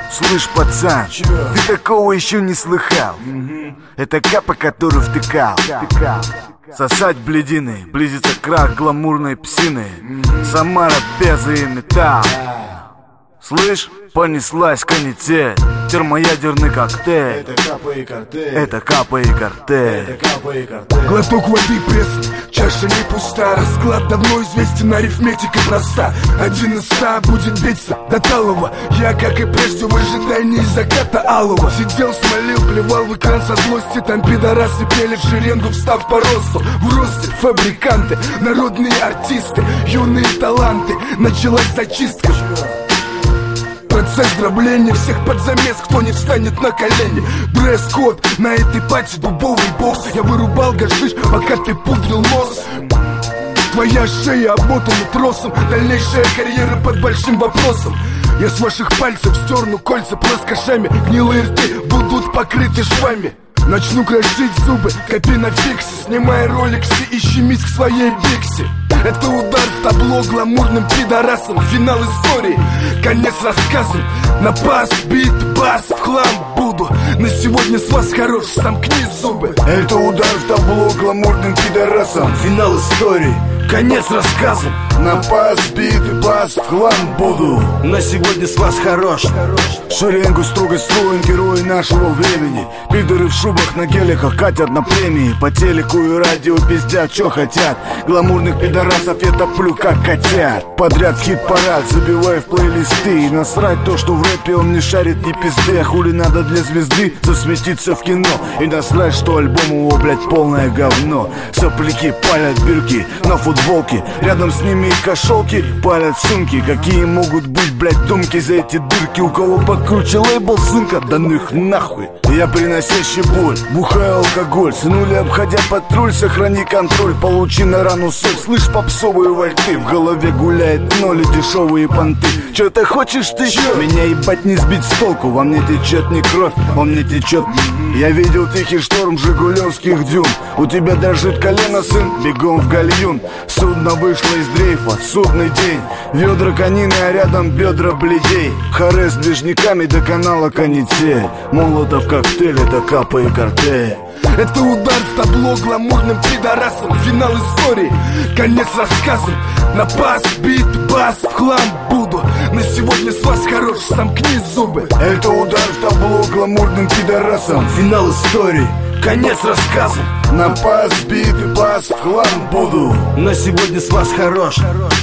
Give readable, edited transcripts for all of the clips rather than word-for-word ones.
Слышь, пацан, ты такого еще не слыхал. Это капа, который втыкал. Сосать бледины, близится крах гламурной псины. Самара, беза и металл. Слышь, понеслась канитель, термоядерный коктейль. Это капа и картель. Это капа и картель. Это капа и картель. Глоток воды пресс, чаша не пуста. Расклад давно известен, арифметика проста. 1 из 100 будет биться до талого. Я, как и прежде, в ожидании заката алого. Сидел, смолил, плевал в экран со злости. Там пидорасы пели в шеренгу, встав по росту. В росте фабриканты, народные артисты, юные таланты. Началась зачистка. Процесс дробления всех под замес, кто не встанет на колени. Дресс-код на этой пати, дубовый бокс. Я вырубал гашиш, пока ты пудрил нос. Твоя шея обмотана тросом, дальнейшая карьера под большим вопросом. Я с ваших пальцев стерну кольца плоскошами. Гнилые рты будут покрыты швами. Начну крошить зубы, копи на фиксе. Снимай роликсы и щемись к своей бикси. Это удар в табло гламурным пидорасом. Финал истории, конец рассказам. На пас, бит, бас, в хлам буду. На сегодня с вас хорош, сомкни зубы. Это удар в табло гламурным пидорасом. Финал истории, конец рассказам. На пас, бит, бас, в хлам буду. На сегодня с вас хорош. Шеренгу строго строим герои нашего времени. Пидоры в шубах на геликах катят на премии. По телеку и радио пиздят, чё хотят. Гламурных пидорасов я топлю как котят. Подряд в хит-парад забиваю в плейлисты. И насрать то, что в рэпе он не шарит ни пизды. А хули надо для звезды засветиться в кино. И насрать, что альбом его, блядь, полное говно. Сопляки палят бирки на футболке. Рядом с ними и кошелки палят сумки. Какие могут быть, блядь, думки за эти дырки? У кого покруче лейбл, сынка, да ну их нахуй. Я приносящий боль, бухаю алкоголь. Сынули, обходя патруль, сохрани контроль. Получи на рану соль, слышь, попсовые вальты. В голове гуляет ноль и дешевые понты. Чё ты хочешь ты? Меня ебать не сбить с толку. Во мне течет не кровь, он мне течет. Я видел тихий шторм жигулевских дюн. У тебя дрожит колено, сын, бегом в гальюн. Судно вышло из дрейфа, судный день. Ведра конины, а рядом бедра бледей. Харе с движниками до канала канитель. Молотов коктейль, это капа и картель. Это удар в табло гламурным пидорасом. Финал истории, конец рассказам. На пас, бит, бас, в хлам буду. На сегодня с вас хорош, сомкни зубы. Это удар в табло гламурным пидорасом. Финал истории, конец рассказам. На пас, бит и бас, в хлам буду. На сегодня с вас хорош.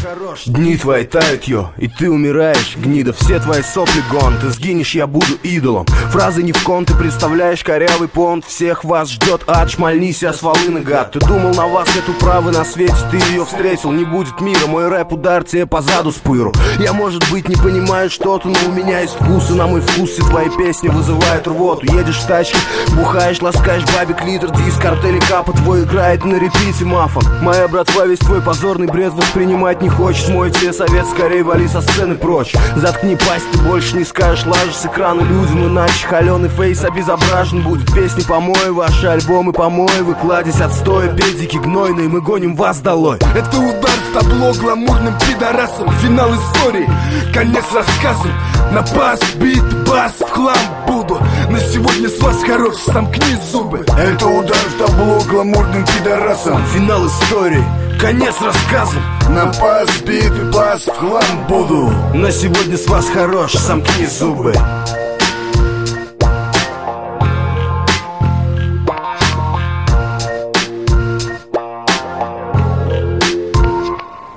Дни твои тают, йо, и ты умираешь, гнида. Все твои сопли гон, ты сгинешь, я буду идолом. Фразы не в кон, ты представляешь корявый понт. Всех вас ждет ад, шмальнись, я с волыны, гад. Ты думал, на вас нету правы на свете, ты ее встретил. Не будет мира, мой рэп удар тебе по заду с пыру. Я, может быть, не понимаю что-то, но у меня есть вкус. И на мой вкус все твои песни вызывают рвоту. Едешь в тачке, бухаешь, ласкаешь бабик, литр, диск, картель и капа твой играет на репите мафон. Моя братва весь твой позорный бред воспринимать не хочет. Мой тебе совет, скорее вали со сцены прочь. Заткни пасть, ты больше не скажешь, лажешь с экрана людям, иначе холеный фейс обезображен будет. Песни помой, ваши альбомы помой, вы кладезь отстоя, педики гнойные, мы гоним вас долой. Это удар в табло гламурным пидорасом. Финал истории, конец рассказам. На пас, бит, бас, в хлам буду. На сегодня с вас хорош, сомкни зубы. Это удар в табло гламурным пидорасом. Финал истории, конец рассказам. На пас, бит и бас, в хлам буду. На сегодня с вас хорош, сомкни зубы.